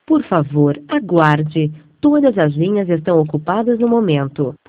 Por favor, aguarde. Todas as linhas estão ocupadas no momento.